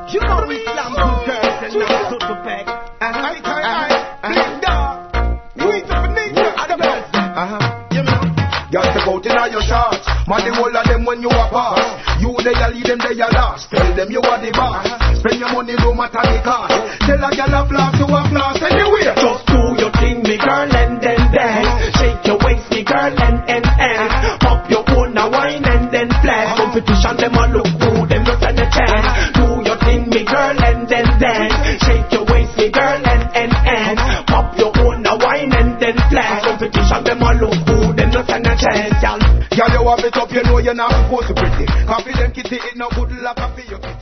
You know we slam good girls and not to pack. Big dog. You eat up a nigga. The girls. You know. Got to go in all your shots. Man, the whole of them when you are pass. You they a lead them, they a last. Tell them you are the boss. Spend your money, no matter the cost. Tell a girl a floss, you a floss anyway. Just do your thing, me girl, and then dance. Shake your waist, me girl, and pop your own, now wine and then flash. Competition, them all look good, them not stand a chance. Do your thing, me girl, and then dance. Shake your waist, me girl, and pop your own, now wine and then flash. Competition, them all look good, them not stand a chance, y'all. Girl, you have it up, you know you're not supposed to pretty. Coffee them kitty, it no good like a for you.